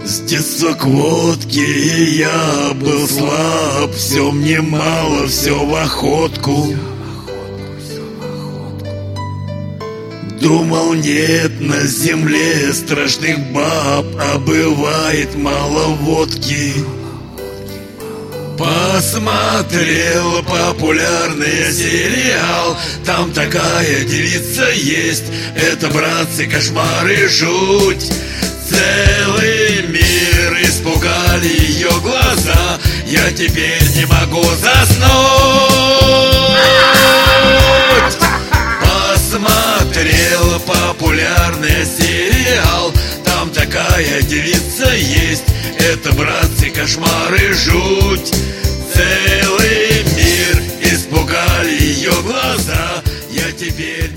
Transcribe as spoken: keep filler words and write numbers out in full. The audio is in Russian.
С детства к водке я был слаб, все мне мало, все в охотку. Думал, нет на земле страшных баб, а бывает мало водки. Посмотрел популярный сериал, там такая девица есть, это, братцы, кошмар и жуть. Целый мир испугали ее глаза, я теперь не могу заснуть. Посмотрел популярный сериал, там такая девица есть, это, братцы, кошмар и жуть. Целый мир испугали ее глаза, я теперь